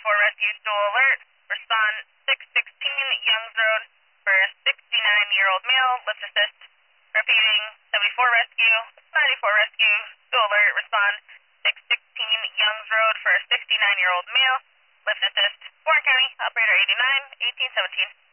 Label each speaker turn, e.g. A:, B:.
A: Rescue, dual alert. Respond 616 Youngs Road for a 69-year-old male, lift assist. Repeating, 74 Rescue, 94 Rescue, dual alert. Respond 616 Youngs Road for a 69-year-old male, lift assist. Warren County, operator 89, 1817.